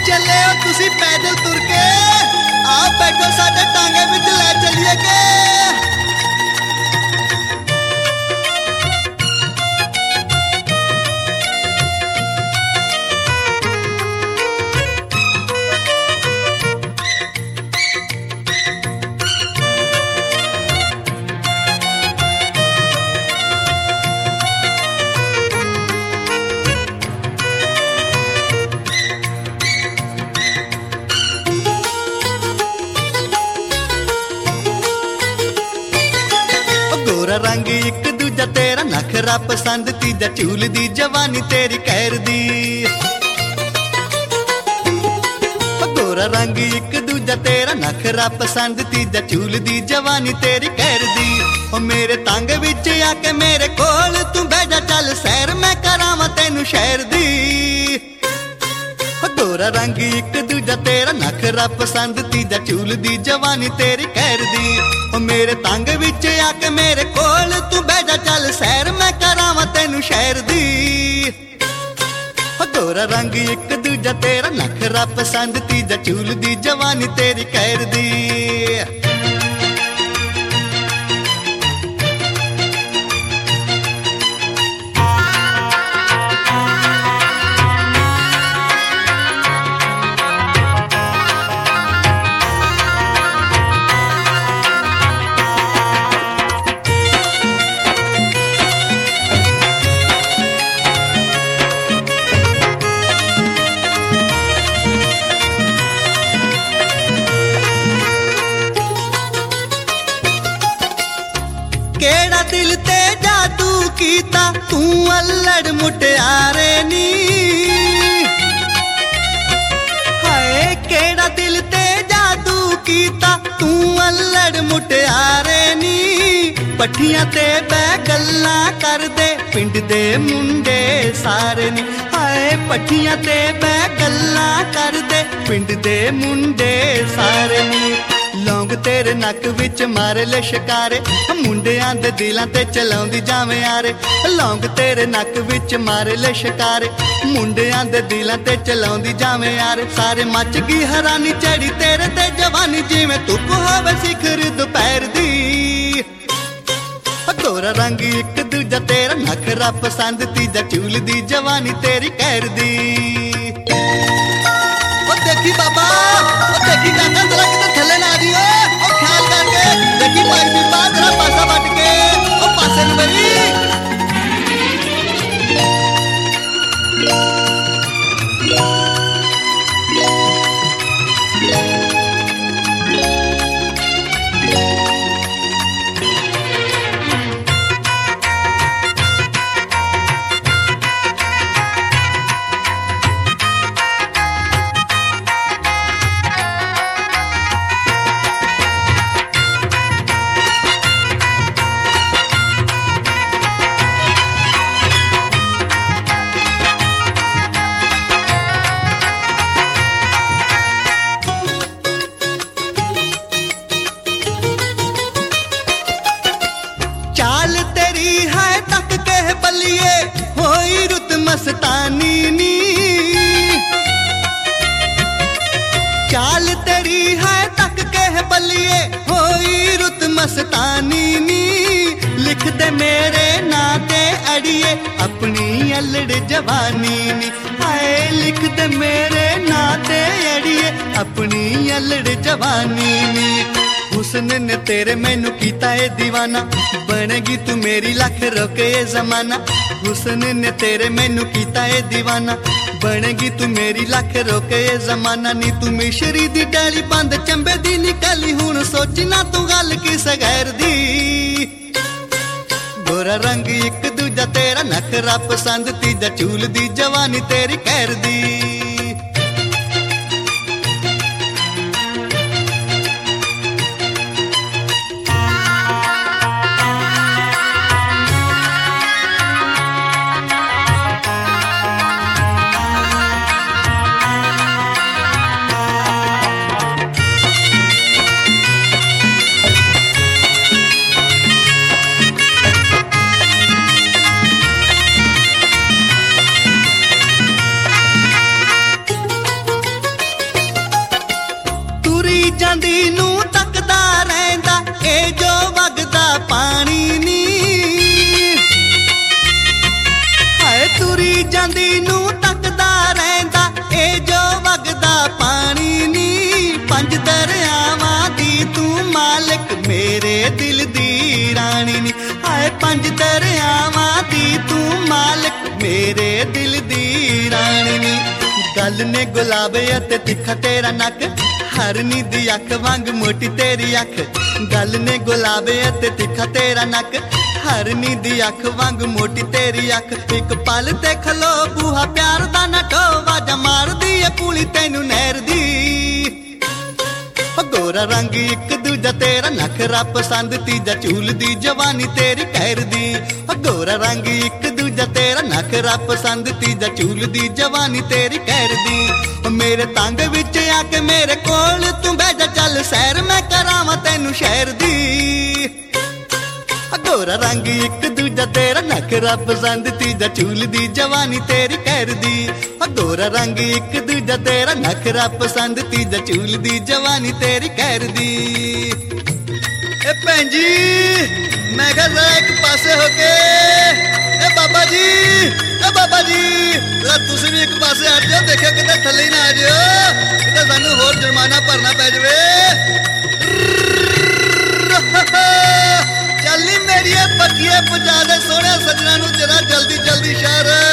ਚੱਲੇ ਹੋ ਤੁਸੀਂ ਪੈਦਲ ਤੁਰ ਕੇ ਆ ਬੈਠੋ ਸਾਡੇ ਟਾਂਗੇ ਵਿੱਚ ਲੈ ਚੱਲੀਏ ਕੇ रंग एक दूजा तेरा नखरा पसंद तीजा चूल दी जवानी तेरी कैर दी गोरा रंग एक दूजा तेरा नखरा पसंद तीजा चूल दी जवानी तेरी कैर दी ओ मेरे तंग विच आके मेरे कोल तू बैठा चल सैर मैं करावां तैनू शहर दी गोरा रंग एक दूजा तेरा नखरा पसंद तीजा चूल दी जवानी तेरी कैर दी ओ मेरे तंग विच आके मेरे कोल तू बैठा चल सैर मैं करावां तैनू शहर दी गोरा रंग एक दूजा तेरा नखरा पसंद तीजा चूल दी जवानी तेरी कैर दी केड़ा दिल ते जादू कीता तू अल्लड़ मुटियारे नी हाय केड़ा दिल ते जादू कीता तू अल्लड़ मुटियारे नी पट्ठियां ते बै गल्लां कर दे पिंड दे मुंडे सारे नी हाय पट्ठियां ते बै गल्लां कर दे पिंड दे मुंडे सारे नी लौंग तेरे नक विच मारे ले शिकारे मुंडियां दे दिलां ते चलाउंदी जावें यारे लौंग तेरे नक विच मारे ले शिकारे मुंडियां दे दिलां ते चलाउंदी जावें यारे सारे मच गई हैरानी चढ़ी तेरे ते जवानी जिवें धुप होवे सिखर दोपहर दी गोरा रंग एक दूजा तेरा नखरा पसंद तीजा चूल दी जवानी तेरी कैर दी देखी बाबा देखी काका जरा किधर थले ना दियो और ख्याल करके देखी भाई भी बात जरा पासा बट के और पासे न भाई मस्तानी नी चाल तेरी है तक के बलिए होई रुत मस्तानी नी लिख दे मेरे नाते अड़िए अपनी अल्लड़ जवानी नी हाय लिख दे मेरे नाते अड़िए अपनी अल्लड़ जवानी नी हुस्न ने तेरे मैनू कीता है दीवाना बनेगी तू मेरी लख रोके ये जमाना हुस्न ने तेरे मैनू कीता है दीवाना बनेगी तू मेरी लख रोके ये जमाना नी तू मिश्री दी डाली बंद चंबे दी निकली हुण सोचना तू गल किस गैर दी गोरा रंग एक दूजा तेरा नखरा पसंद तीजा चूल दी जवानी तेरी कैर दी ਜਾਂਦੀ ਨੂੰ ਤੱਕਦਾ ਰਹਿੰਦਾ ਇਹ ਜੋ ਵਗਦਾ ਪਾਣੀ ਨੀ ਹਾਏ ਤੁਰੀ ਜਾਂਦੀ ਨੂੰ ਤੱਕਦਾ ਰਹਿੰਦਾ ਇਹ ਜੋ ਵਗਦਾ ਪਾਣੀ ਨੀ ਪੰਜ ਦਰਿਆਵਾਂ ਦੀ ਤੂੰ ਮਾਲਕ ਮੇਰੇ ਦਿਲ ਦੀ ਰਾਣੀ ਨੀ ਹਾਏ ਪੰਜ ਦਰਿਆਵਾਂ ਦੀ ਤੂੰ ਮਾਲਕ ਮੇਰੇ ਦਿਲ ਦੀ ਰਾਣੀ ਨੀ ਗੱਲ ਨੇ ਗੁਲਾਬ ਅਤੇ ਤਿੱਖਾ ਤੇਰਾ ਨੱਕ ਹਰਨੀ ਦੀ ਅੱਖ ਵਾਂਗ ਮੋਟੀ ਤੇਰੀ ਅੱਖ ਗੱਲ ਨੇ ਗੁਲਾਬ ਅਤੇ ਤਿੱਖਾ ਤੇਰਾ ਨੱਕ ਹਰਨੀ ਦੀ ਅੱਖ ਵਾਂਗ ਮੋਟੀ ਤੇਰੀ ਅੱਖ ਇੱਕ ਪਲ ਤੇ ਖਲੋ ਬੂਹਾ ਪਿਆਰ ਦਾ ਨਾ ਢੋਵਾ ਮਾਰਦੀ ਏ ਪੂਲੀ ਤੈਨੂੰ ਨਹਿਰ ਦੀ ਗੋਰਾ ਰੰਗ ਇੱਕ ਦੂਜਾ ਤੇਰਾ ਨਖਰਾ ਪਸੰਦ ਤੀਜਾ ਝੂਲਦੀ ਜਵਾਨੀ ਤੇਰੀ ਕਹਿਰ ਦੀ ਗੋਰਾ ਰੰਗ ਇੱਕ ਦੂਜਾ ਤੇਰਾ ਨਖਰਾ ਪਸੰਦ ਤੀਜਾ ਝੂਲਦੀ ਜਵਾਨੀ ਤੇਰੀ ਕਹਿਰ ਦੀ ਮੇਰੇ ਤੰਗ ਵਿੱਚ ਆ ਕੇ ਮੇਰੇ ਕੋਲ ਤੂੰ ਬਹਿ ਜਾ ਚੱਲ ਸੈਰ ਮੈਂ ਕਰਾਵਾਂ ਤੈਨੂੰ ਸ਼ਹਿਰ ਦੀ ਗੋਰਾ ਰੰਗ ਇੱਕ ਦੂਜਾ ਤੇਰਾ ਨਖਰਾ ਪਸੰਦ ਤੀਜਾ ਝੂਲਦੀ ਜਵਾਨੀ ਤੇਰੀ ਕਹਿਰ ਦੀ ਗੋਰਾ ਰੰਗ ਇੱਕ ਦੂਜਾ ਤੇਰਾ ਨਖਰਾ ਪਸੰਦ ਤੀਜਾ ਝੂਲਦੀ ਜਵਾਨੀ ਤੇਰੀ ਕਹਿਰ ਦੀ ਏ ਭੈਣ ਜੀ ਮੈਂ ਕਿਹਾ ਜ਼ਰਾ ਇੱਕ ਪਾਸੇ ਹੋ ਕੇ ਏ ਬਾਬਾ ਜੀ ਜ਼ਰਾ ਤੁਸੀਂ ਵੀ ਇੱਕ ਪਾਸੇ ਹਟ ਜਾਓ ਦੇਖਿਓ ਕਿਤੇ ਥੱਲੇ ਹੀ ਨਾ ਆ ਜਾਓ ਕਿਤੇ ਸਾਨੂੰ ਹੋਰ ਜੁਰਮਾਨਾ ਭਰਨਾ ਪੈ ਜਾਵੇ ਚੱਲੀ ਮੇਰੀਏ ਪੱਖੀਏ ਪਹੁੰਚਾ ਦੇ ਸੋਹਣਿਆ ਸੱਜਣਾ ਨੂੰ ਜਰਾ ਜਲਦੀ ਸ਼ਹਿਰ